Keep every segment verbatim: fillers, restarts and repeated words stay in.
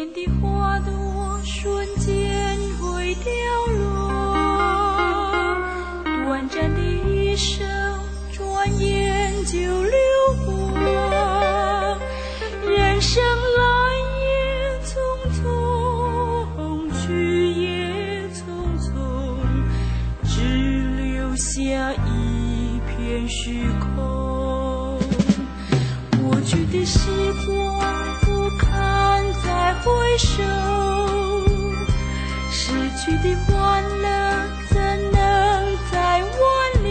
年的花朵瞬间会凋落，短暂的一生转眼就流过，人生来也匆匆，去也匆匆，只留下一片虚空。过去的时光不堪再回首，失去的欢乐怎能再挽留？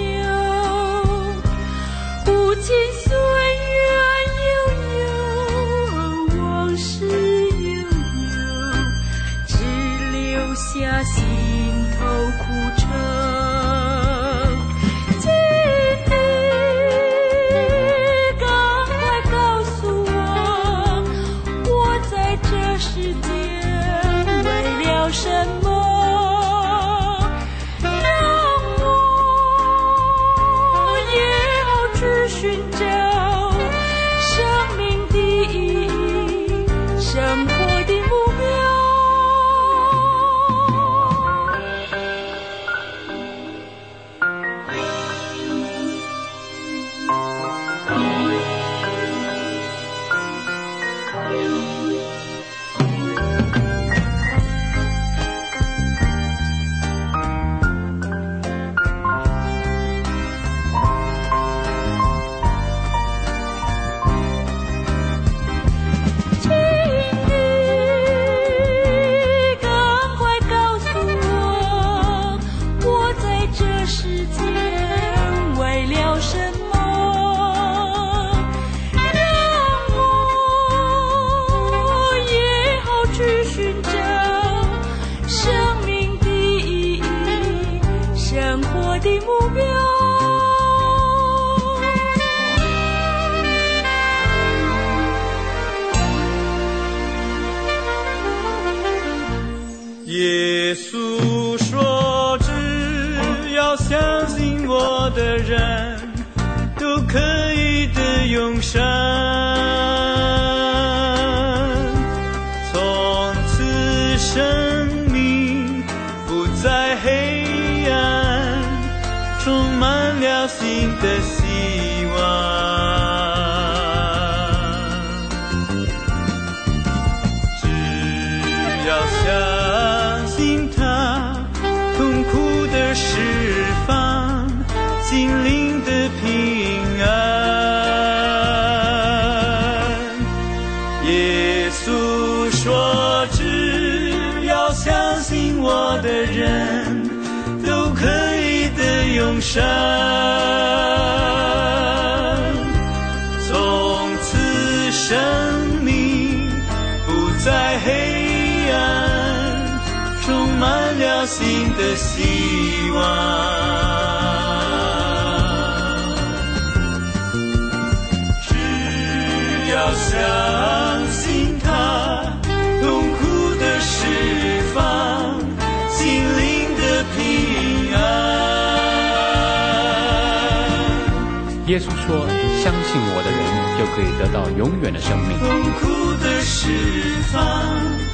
无尽岁月悠悠，往事悠悠，只留下心头苦愁。什么让我也好去寻找生命的意义，生活的目标。 耶稣说只要相信我的人都可以得永生，从此生命不再黑暗，充满了新的希望。只要相释放心灵的平安，耶稣说只要相信我的人都可以得永生，从此生命不再黑暗，充满了新的希望。只要相信他痛苦的释放心灵的平安。 耶稣说相信我的人就可以得到永远的生命。 痛苦的释放